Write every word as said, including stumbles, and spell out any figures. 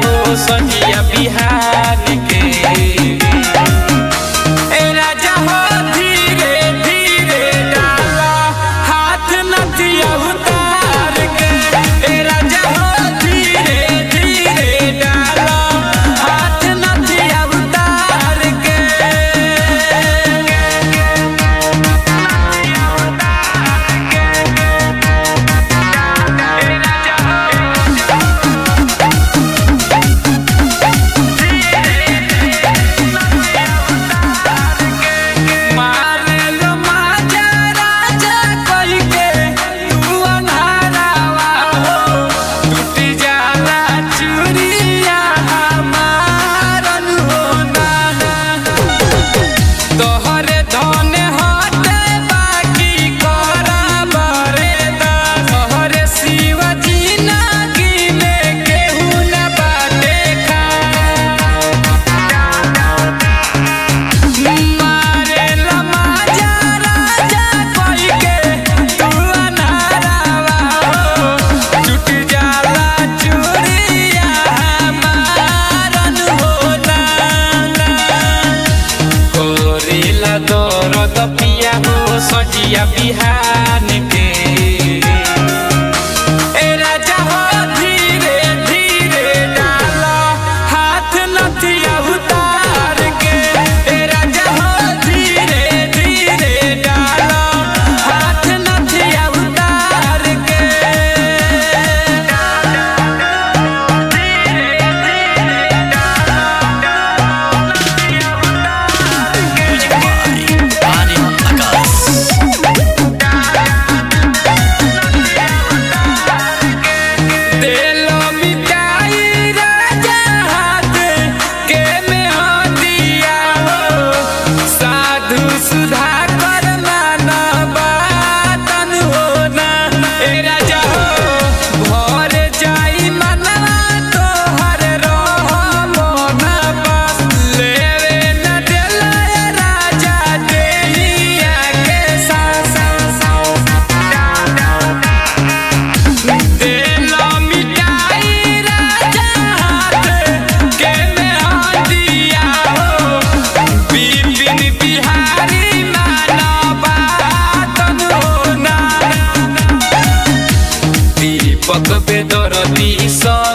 हो सजिया बिहार के। ए राजा हो धीरे धीरे डाला हाथ नदिया उतार के। ए राजा हो धीरे धीरे डाला हाथ नदिया उतार के। दौरद पिया हो सजिया बिहान के। ए राजा हो धीरे धीरे डाला हाथ नथिया उतार के। ए राजा हो धीरे धीरे डाला हाथ नथिया उतार के। दीपक बेदरदी सा